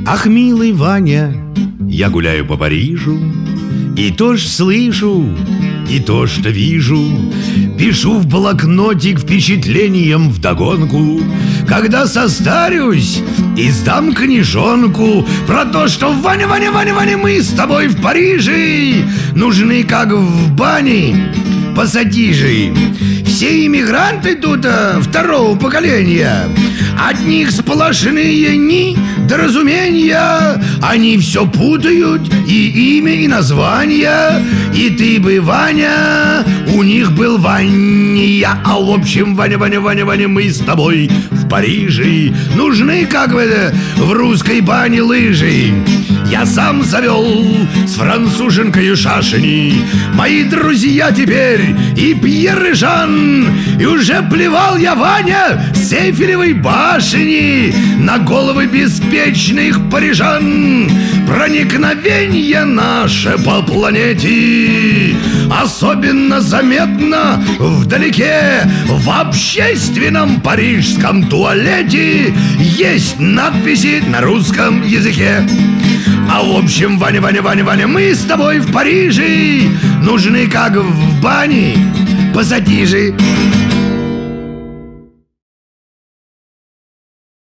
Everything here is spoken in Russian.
Ах, милый Ваня, я гуляю по Парижу, и то ж слышу, и то что вижу. Пишу в блокнотик впечатлением вдогонку. Когда состарюсь, издам книжонку про то, что Ваня, Ваня, Ваня, Ваня, мы с тобой в Париже нужны, как в бане пассатижи. Все иммигранты тут второго поколения. От них сплошные недоразумения. Они все путают, и имя, и название. И ты бы, Ваня, у них был Ваня. А в общем, Ваня, Ваня, Ваня, Ваня, мы с тобой в Париже нужны, как в русской бане лыжи. Я сам завел с француженкою шашни. Мои друзья теперь и Пьер, и Жан. И уже плевал я, Ваня, с Эйфелевой башни на головы беспечных парижан. Проникновение наше по планете особенно заметно вдалеке. В общественном парижском туалете есть надписи на русском языке. А в общем, Ваня, Ваня, Ваня, Ваня, мы с тобой в Париже нужны, как в бане пассатижи.